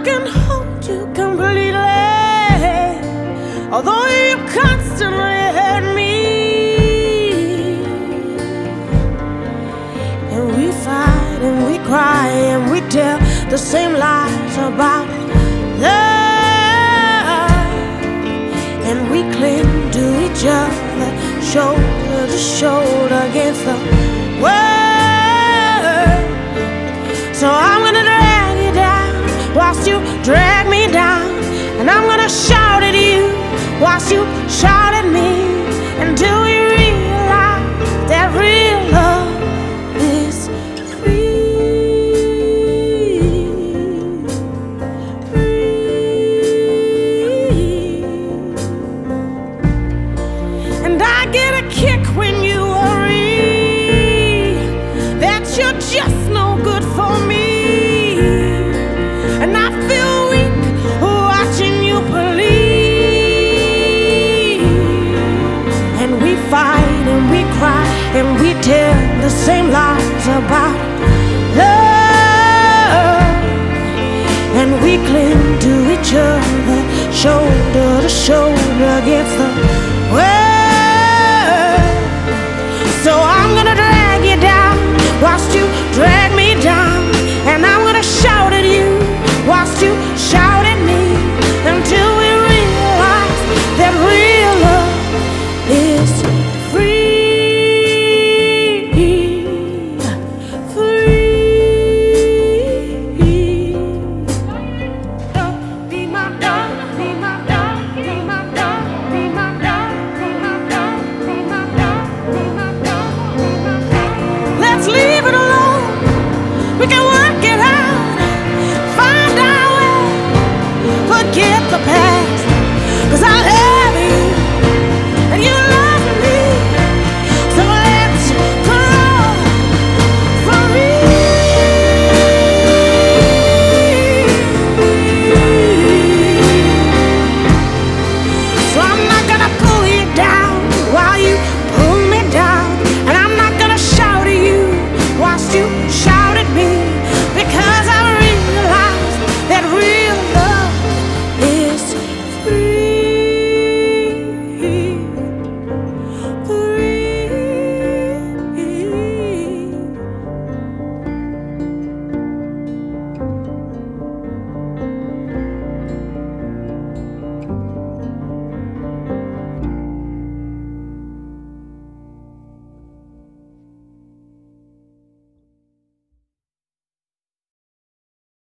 can hold you completely, although you constantly hurt me. And we fight and we cry and we tell the same lies about love. And we cling to each other, shoulder to shoulder against the world. So I'm gonna drag you down whilst you drag me down, and I'm gonna shout at you whilst you shout at me, until we realize that real love is free. And I get a kick when you worry that you're just no good for me. And I feel weak watching you bleed. And we fight and we cry and we tell the same lies about love. And we cling to each other, shoulder to shoulder against the world.